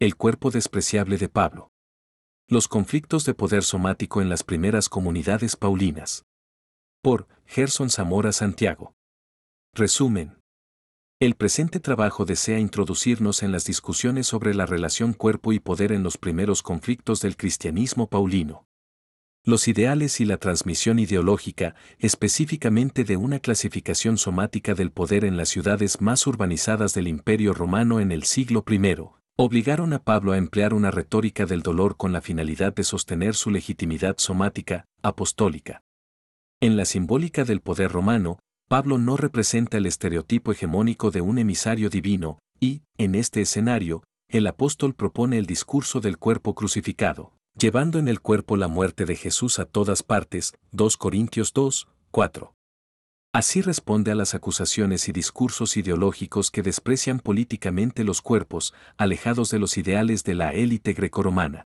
El cuerpo despreciable de Pablo. Los conflictos de poder somático en las primeras comunidades paulinas. Por Gerson Zamora Santiago. Resumen. El presente trabajo desea introducirnos en las discusiones sobre la relación cuerpo y poder en los primeros conflictos del cristianismo paulino. Los ideales y la transmisión ideológica, específicamente de una clasificación somática del poder en las ciudades más urbanizadas del Imperio Romano en el siglo I, obligaron a Pablo a emplear una retórica del dolor con la finalidad de sostener su legitimidad somática, apostólica. En la simbólica del poder romano, Pablo no representa el estereotipo hegemónico de un emisario divino, y, en este escenario, el apóstol propone el discurso del cuerpo crucificado, llevando en el cuerpo la muerte de Jesús a todas partes, 2 Corintios 2, 4. Así responde a las acusaciones y discursos ideológicos que desprecian políticamente los cuerpos, alejados de los ideales de la élite grecorromana.